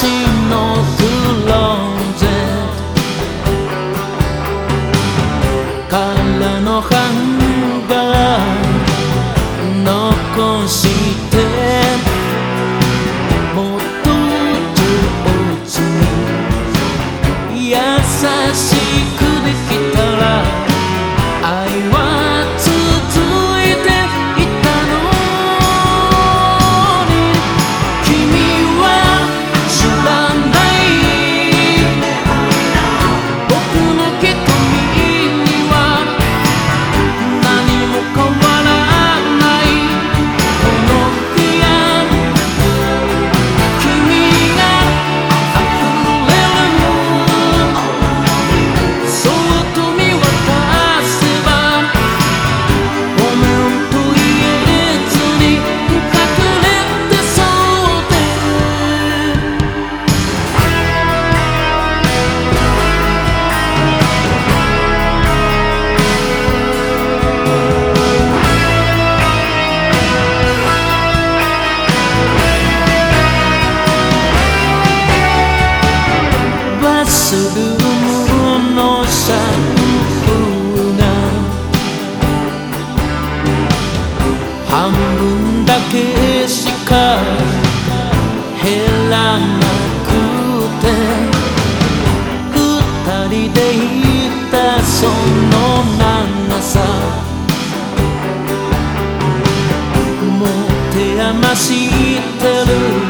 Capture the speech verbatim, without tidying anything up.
のクローゼットからのハンガー残してもっと上手に優しくできたら愛は続いていたのに君は知らない僕の瞳には何も変わらないこの部屋君が溢れるそっと見渡せばごめんと言えずに隠れてそうでバスルームのシャンプーが半分だけしか減らなくて二人でいたその長さもう手余してる